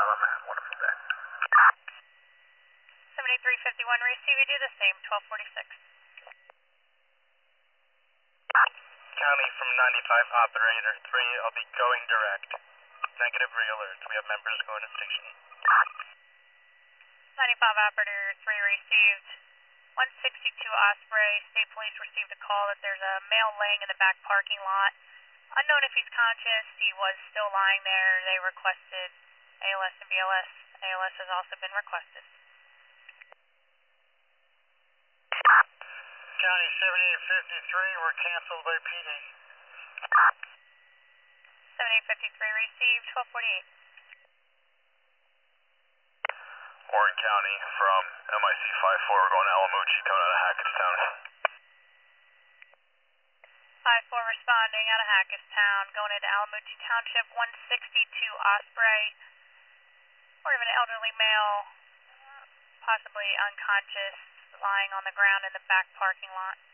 Have a wonderful day. 7351, receive, you do the same, 1246. County from 95 Operator 3, I'll be going direct. Negative re-alerts, we have members going to station. 95 Operator 3 received. 162 Osprey, State Police received a call that there's a male laying in the back parking lot. Unknown if he's conscious, he was still lying there. They requested ALS and BLS. ALS has also been requested. County 7853, we're canceled by PD. 7853 received, 1248. Warren County from MIC 54, we're going to Alamucci, coming out of Hackettstown. 5-4 responding out of Hackettstown, going into Alamucci Township, 162 Osprey. Word of an elderly male, possibly unconscious, lying on the ground in the back parking lot.